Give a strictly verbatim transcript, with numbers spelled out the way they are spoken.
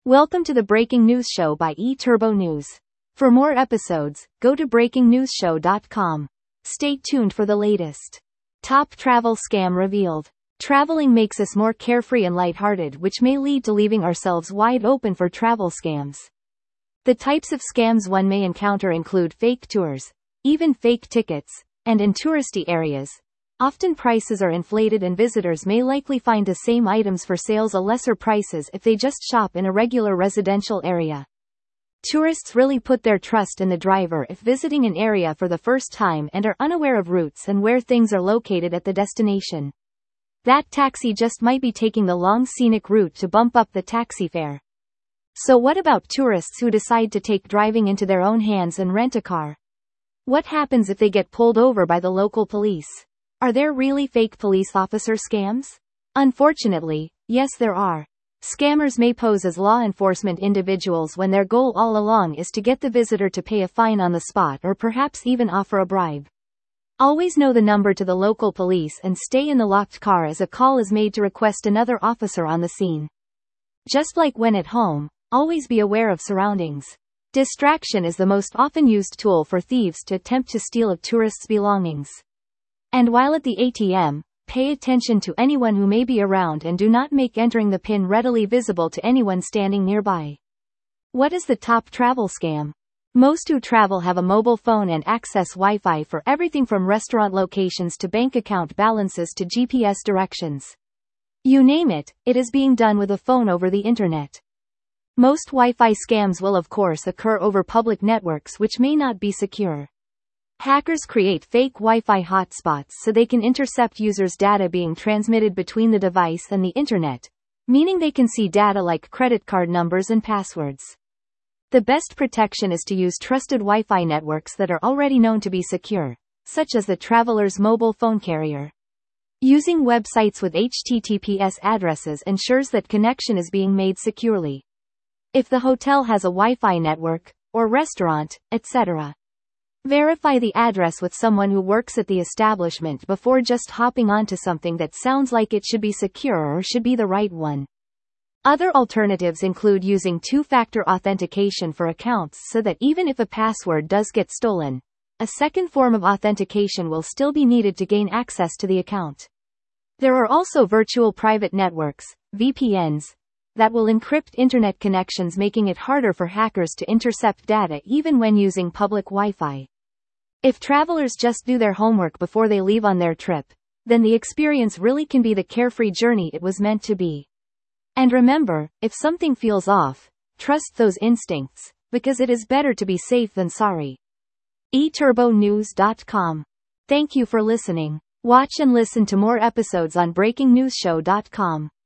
Welcome to the Breaking News Show by eTurbo News. For more episodes, go to breaking news show dot com. Stay tuned for the latest. Top travel scam revealed. Traveling makes us more carefree and lighthearted, which may lead to leaving ourselves wide open for travel scams. The types of scams one may encounter include fake tours, even fake tickets, and in touristy areas. Often prices are inflated and visitors may likely find the same items for sales at lesser prices if they just shop in a regular residential area. Tourists really put their trust in the driver if visiting an area for the first time and are unaware of routes and where things are located at the destination. That taxi just might be taking the long scenic route to bump up the taxi fare. So what about tourists who decide to take driving into their own hands and rent a car? What happens if they get pulled over by the local police? Are there really fake police officer scams? Unfortunately, yes there are. Scammers may pose as law enforcement individuals when their goal all along is to get the visitor to pay a fine on the spot or perhaps even offer a bribe. Always know the number to the local police and stay in the locked car as a call is made to request another officer on the scene. Just like when at home, always be aware of surroundings. Distraction is the most often used tool for thieves to attempt to steal a tourist's belongings. And while at the A T M, pay attention to anyone who may be around and do not make entering the PIN readily visible to anyone standing nearby. What is the top travel scam? Most who travel have a mobile phone and access Wi-Fi for everything from restaurant locations to bank account balances to G P S directions. You name it, it is being done with a phone over the internet. Most Wi-Fi scams will of course occur over public networks which may not be secure. Hackers create fake Wi-Fi hotspots so they can intercept users' data being transmitted between the device and the internet, meaning they can see data like credit card numbers and passwords. The best protection is to use trusted Wi-Fi networks that are already known to be secure, such as the traveler's mobile phone carrier. Using websites with H T T P S addresses ensures that connection is being made securely. If the hotel has a Wi-Fi network, or restaurant, et cetera, verify the address with someone who works at the establishment before just hopping onto something that sounds like it should be secure or should be the right one. Other alternatives include using two-factor authentication for accounts so that even if a password does get stolen, a second form of authentication will still be needed to gain access to the account. There are also virtual private networks, V P Ns, that will encrypt internet connections, making it harder for hackers to intercept data even when using public Wi-Fi. If travelers just do their homework before they leave on their trip, then the experience really can be the carefree journey it was meant to be. And remember, if something feels off, trust those instincts, because it is better to be safe than sorry. e turbo news dot com. Thank you for listening. Watch and listen to more episodes on breaking news show dot com.